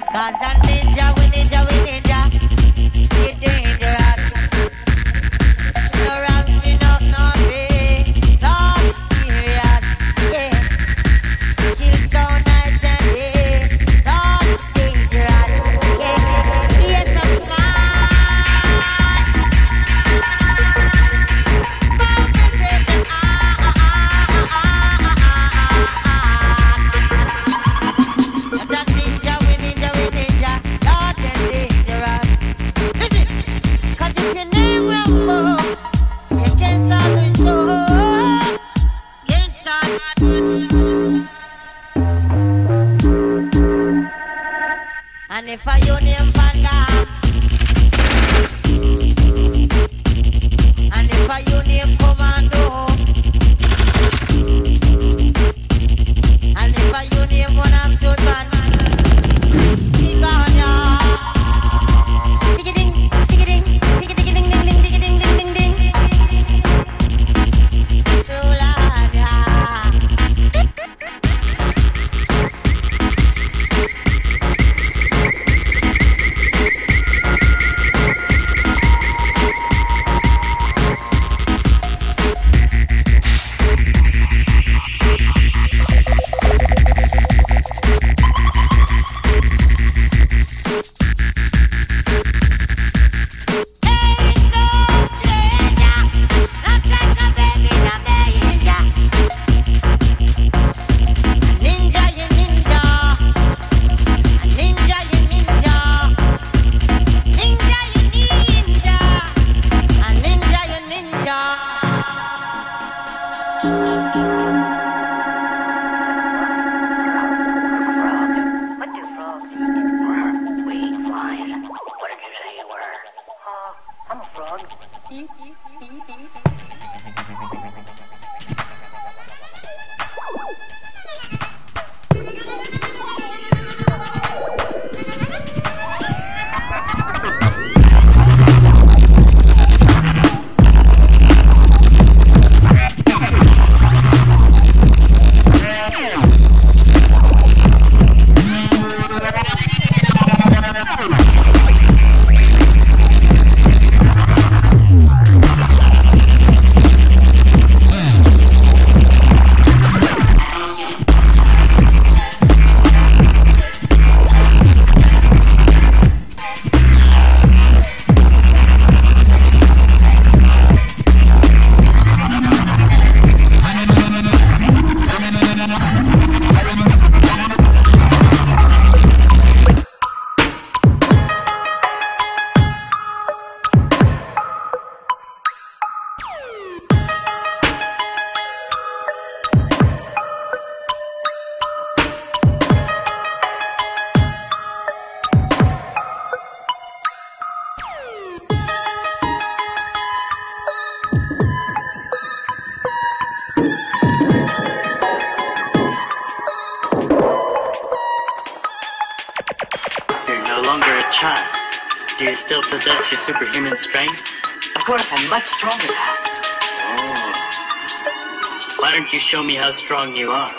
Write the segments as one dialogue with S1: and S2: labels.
S1: Cause a ninja, we ninja, we ninja. We dangerous. No ramping up, no way. So serious, yeah. Kill so night and day. So dangerous, yeah. Yes, I'm smart. Concentrate that ninja, we ninja, we ninja. Dark and dangerous. Listen, 'cause if your name Rambo, you can't start the show. Can't start. And if I your name Panda, and if I your name Commando, and if I your name one I'm so bad, keep on ya. Digga-ding, digga-ding, digga-ding, ding-ding, digga-ding, ding-ding, ding. So loud, yeah. What do frogs eat? We fly. What did you say you were? I'm a frog. Eat, eat, eat, eat.
S2: You're no longer a child. Do you still possess your superhuman strength?
S3: Of course, I'm much stronger now.
S2: Oh. Why don't you show me how strong you are?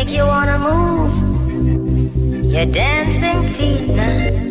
S1: make you wanna move your dancing feet now.